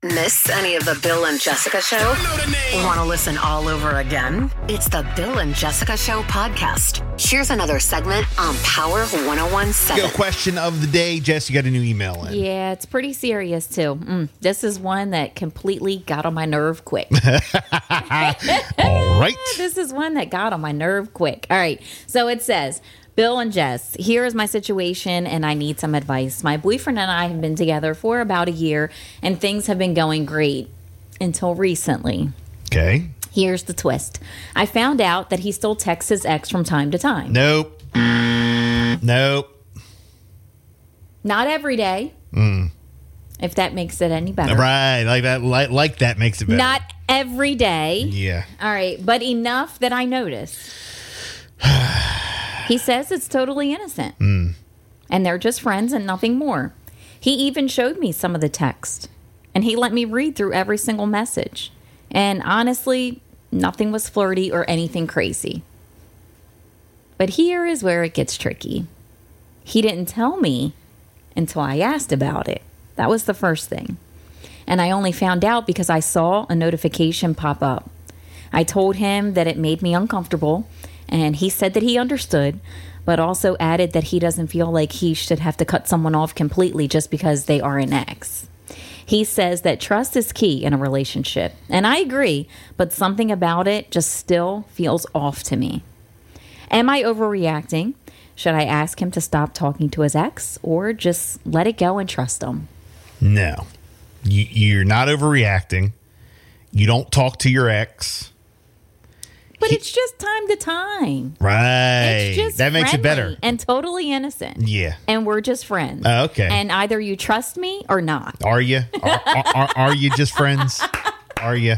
Miss any of the Bill and Jessica Show? Want to listen all over again? It's the Bill and Jessica Show podcast. Here's another segment on Power 101.7. Go question of the day. Jess, you got a new email in. Yeah, it's pretty serious, too. This is one that completely got on my nerve quick. All right. This is one that got on my nerve quick. All right. So it says, Bill and Jess, here is my situation and I need some advice. My boyfriend and I have been together for about a year and things have been going great until recently. Okay. Here's the twist. I found out that he still texts his ex from time to time. Nope. Nope. Not every day. If that makes it any better. Right. Like that, like that makes it better. Not every day. Yeah. All right. But enough that I notice. He says it's totally innocent. And they're just friends and nothing more. He even showed me some of the text. And he let me read through every single message. And honestly, nothing was flirty or anything crazy. But here is where it gets tricky. He didn't tell me until I asked about it. That was the first thing. And I only found out because I saw a notification pop up. I told him that it made me uncomfortable. And he said that he understood, but also added that he doesn't feel like he should have to cut someone off completely just because they are an ex. He says that trust is key in a relationship. And I agree, but something about it just still feels off to me. Am I overreacting? Should I ask him to stop talking to his ex or just let it go and trust him? No. You're not overreacting. You don't talk to your ex. But it's just time to time. Right. It's just that makes it better. And totally innocent. Yeah. And we're just friends. Okay. And either you trust me or not. Are you? Are you just friends? Are you?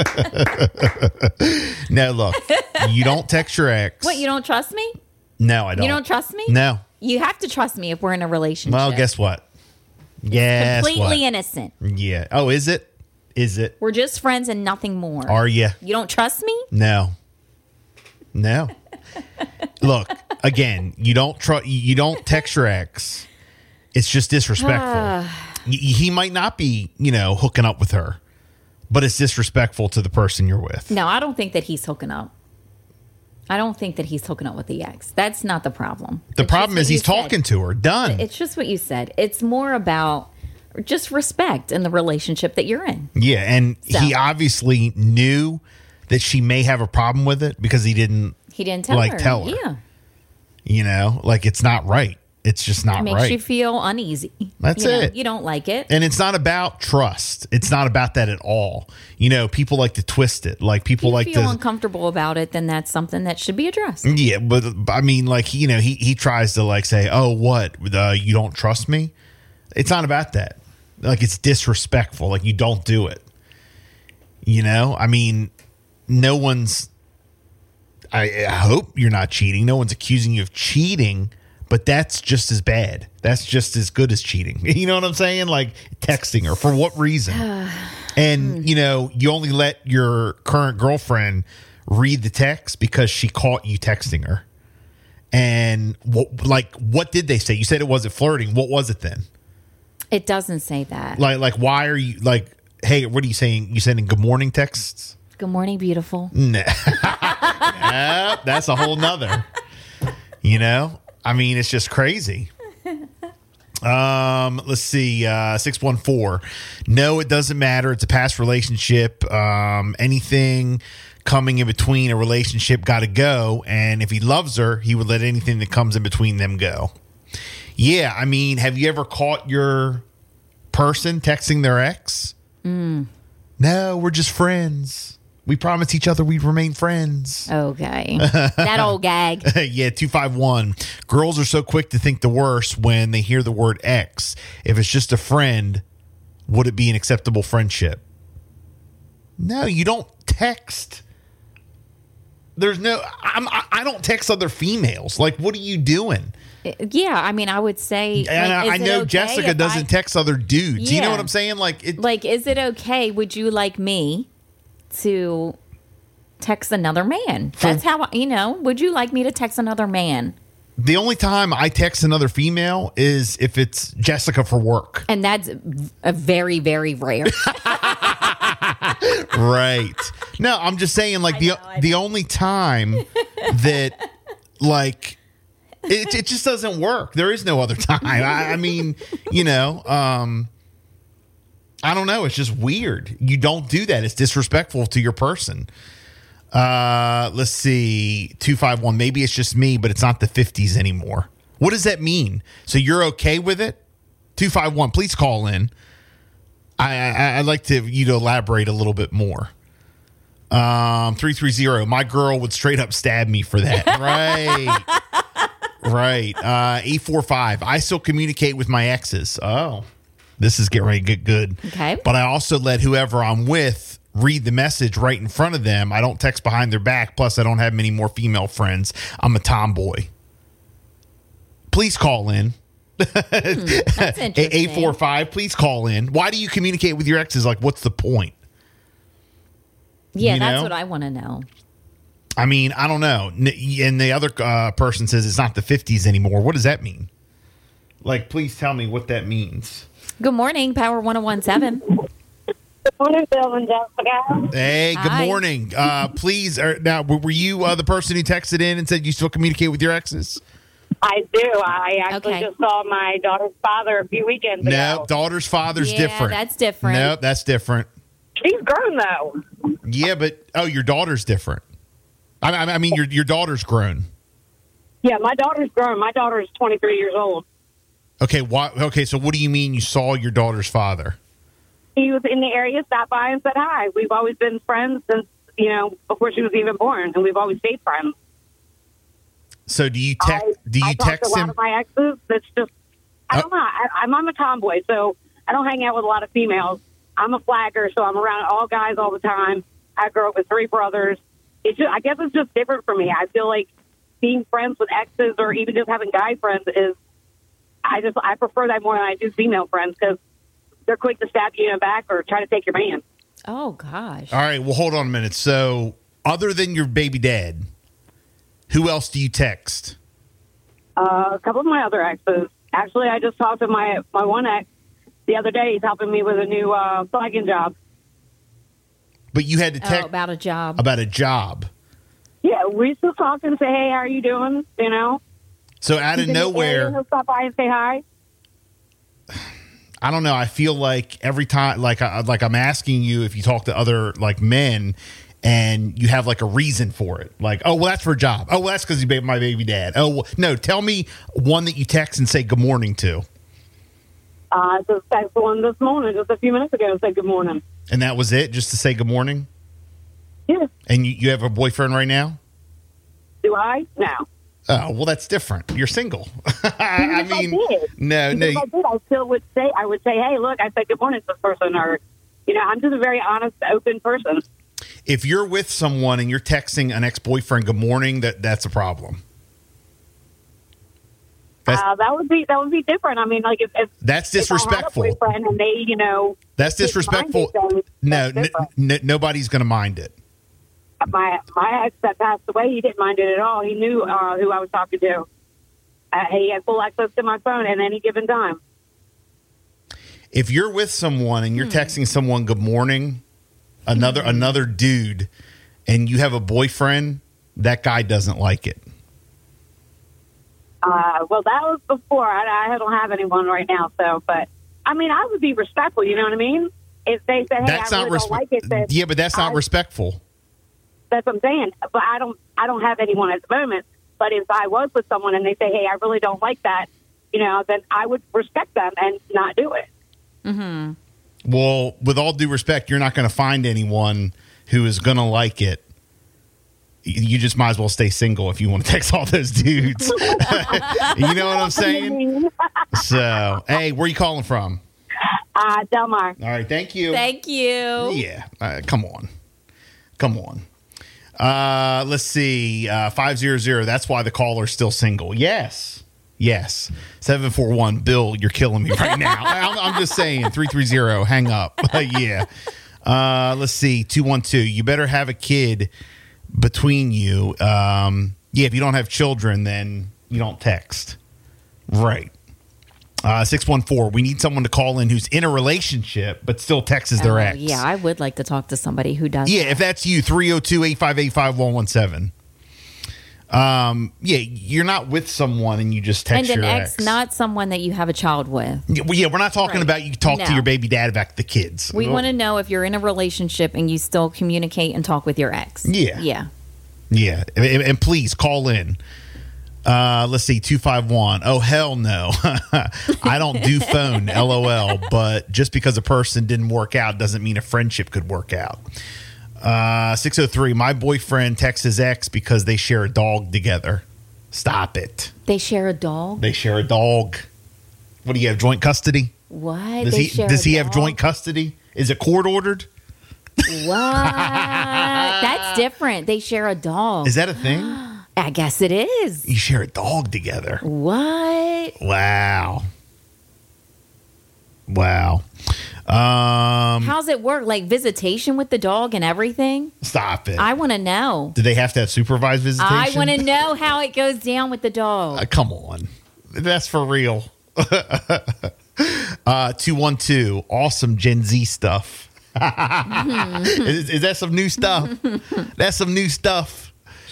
No, look. You don't text your ex. What, you don't trust me? No, I don't. You don't trust me? No. You have to trust me if we're in a relationship. Well, guess what? Yes. Completely innocent. Yeah. Oh, is it? Is it? We're just friends and nothing more. Are you? You don't trust me? No. No. Look, again, you don't text your ex. It's just disrespectful. He might not be, hooking up with her, but it's disrespectful to the person you're with. No, I don't think that he's hooking up. I don't think that he's hooking up with the ex. That's not the problem. The problem is he's talking to her. Done. It's just what you said. It's more about just respect in the relationship that you're in. Yeah, and he obviously knew that she may have a problem with it because he didn't tell her. Tell her. Yeah. It's not right. It's just not right. It makes you feel uneasy. That's it. You don't like it. And it's not about trust. It's not about that at all. People like to twist it. Like people like to feel uncomfortable about it, then that's something that should be addressed. Yeah, but I mean, he tries to say, "Oh, what? You don't trust me?" It's not about that. It's disrespectful. You don't do it. I mean, no one's. I hope you're not cheating. No one's accusing you of cheating. But that's just as bad. That's just as good as cheating. You know what I'm saying? Texting her. For what reason? And, you only let your current girlfriend read the text because she caught you texting her. And what did they say? You said it wasn't flirting. What was it then? It doesn't say that. Why are you hey, what are you saying? You sending good morning texts? Good morning, beautiful. Nah. Nah, that's a whole nother. I mean, it's just crazy. Let's see. 614. No, it doesn't matter. It's a past relationship. Anything coming in between a relationship got to go. And if he loves her, he would let anything that comes in between them go. Yeah. I mean, have you ever caught your person texting their ex? No, we're just friends. We promised each other we'd remain friends. Okay. That old gag. Yeah, 251. Girls are so quick to think the worst when they hear the word ex. If it's just a friend, would it be an acceptable friendship? No, you don't text. There's no... I don't text other females. What are you doing? Yeah, I mean, I would say... And I know okay Jessica doesn't text other dudes. Yeah. You know what I'm saying? Is it okay? Would you like me to text another man? That's how, would you like me to text another man? The only time I text another female is if it's Jessica for work. And that's a very, very rare. Right. No, I'm just saying, like, the only time that, like, it just doesn't work. There is no other time. I mean, I don't know. It's just weird. You don't do that. It's disrespectful to your person. Let's see. 251. Maybe it's just me, but it's not the 50s anymore. What does that mean? So you're okay with it? 251. Please call in. I'd like you to elaborate a little bit more. 330. My girl would straight up stab me for that. Right. 845. I still communicate with my exes. Oh, this is getting ready to get good. Okay. But I also let whoever I'm with read the message right in front of them. I don't text behind their back. Plus, I don't have many more female friends. I'm a tomboy. Please call in. That's interesting. 845. Please call in. Why do you communicate with your exes? Like, what's the point? Yeah, that's what I want to know. I mean, I don't know. And the other person says it's not the 50s anymore. What does that mean? Like, please tell me what that means. Good morning, Power 1017. Good morning, Bill and Jessica. Hey, good Hi. morning. Please, now, were you the person who texted in and said you still communicate with your exes? I do. I actually just saw my daughter's father a few weekends ago. No, daughter's father's Yeah, different. that's different. No, that's different. She's grown, though. Yeah, but, your daughter's different. I mean, your daughter's grown. Yeah, my daughter's grown. My daughter's 23 years old. Okay, okay, so what do you mean you saw your daughter's father? He was in the area, stopped by and said hi. We've always been friends since, before she was even born, and we've always stayed friends. So do you text I talk to a lot him? of my exes. That's just, I don't know. I'm a tomboy, so I don't hang out with a lot of females. I'm a flagger, so I'm around all guys all the time. I grew up with 3 brothers. I guess it's just different for me. I feel like being friends with exes or even just having guy friends I prefer that more than I do female friends because they're quick to stab you in the back or try to take your man. Oh, gosh. All right, well, hold on a minute. So other than your baby dad, who else do you text? A couple of my other exes. Actually, I just talked to my one ex the other day. He's helping me with a new flagging job. But you had to text about a job. About a job. Yeah, we still talk and say, hey, how are you doing? So out of nowhere, he'll stop by and say hi. I don't know. I feel like every time, like I'm asking you if you talk to other like men, and you have like a reason for it. Like, oh, well, that's for a job. Oh, well, that's because you my baby dad. Oh, well, no. Tell me one that you text and say good morning to. Just texted one this morning, just a few minutes ago, and said good morning. And that was it, just to say good morning? Yeah. And you have a boyfriend right now? Do I? No. Oh, well, that's different. You're single. I mean, no. If I did, I still would say, hey, look, I said good morning to this person, or, I'm just a very honest, open person. If you're with someone and you're texting an ex-boyfriend good morning, that's a problem. That would be different. I mean, like if that's disrespectful. If I had a boyfriend and they, that's disrespectful. Nobody's going to mind it. My ex that passed away, he didn't mind it at all. He knew who I was talking to. He had full access to my phone at any given time. If you're with someone and you're texting someone good morning, another dude, and you have a boyfriend, that guy doesn't like it. Well, that was before. I don't have anyone right now, but I mean, I would be respectful. You know what I mean? If they say, "Hey, that's I really don't like it," then yeah, but that's not respectful. That's what I'm saying. But I don't have anyone at the moment. But if I was with someone and they say, "Hey, I really don't like that," then I would respect them and not do it. Mm-hmm. Well, with all due respect, you're not going to find anyone who is going to like it. You just might as well stay single if you want to text all those dudes. You know what I'm saying? So, hey, where are you calling from? Del Mar. All right, thank you. Thank you. Yeah, come on. Let's see. 500. That's why the caller's still single. Yes. 741. Bill, you're killing me right now. I'm just saying. 330. Hang up. Yeah. Let's see. 212. You better have a kid between you. If you don't have children, then You don't text. Right. 614. We need someone to call in who's in a relationship but still texts their ex. Yeah, I would like to talk to somebody who does. Yeah, that. if that's you, 302-858-5117. Yeah, you're not with someone and you just text and an your ex, not someone that you have a child with. Yeah, we're not talking about you talk to your baby dad about the kids. We want to know if you're in a relationship and you still communicate and talk with your ex. Yeah. And please call in. Let's see, 251. Oh, hell no. I don't do phone, LOL. But just because a person didn't work out doesn't mean a friendship could work out. 603. My boyfriend texts his ex because they share a dog together. Stop it. They share a dog? They share a dog. What do you have, joint custody? What? Does he have joint custody? Is it court ordered? What? That's different. They share a dog. Is that a thing? I guess it is. You share a dog together. What? Wow. How's it work? Like visitation with the dog and everything? Stop it. I want to know. Do they have to have supervised visitation? I want to know how it goes down with the dog. Come on. That's for real. 212. Awesome Gen Z stuff. Is that some new stuff? That's some new stuff.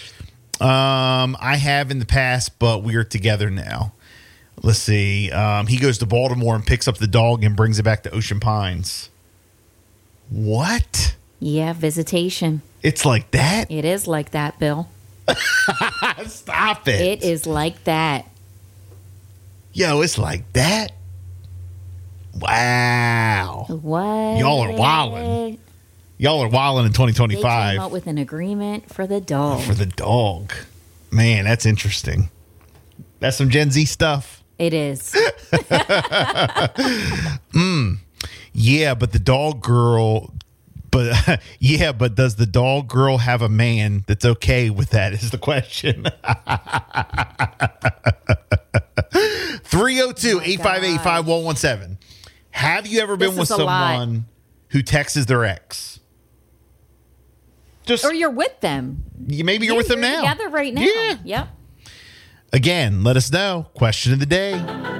I have in the past, but we're together now. Let's see. He goes to Baltimore and picks up the dog and brings it back to Ocean Pines. What? Yeah, visitation. It's like that? It is like that, Bill. Stop it. It is like that. Yo, it's like that? Wow. What? Y'all are wildin'. Y'all are wildin' in 2025. They came up with an agreement for the dog. For the dog. Man, that's interesting. That's some Gen Z stuff. It is. Yeah, but the dog girl... But does the dog girl have a man that's okay with that is the question. 302-858-5117. Have you ever been with someone who texts their ex? Or you're with them. Maybe you're with them now. Together right now. Yeah. Yep. Again, let us know. Question of the day.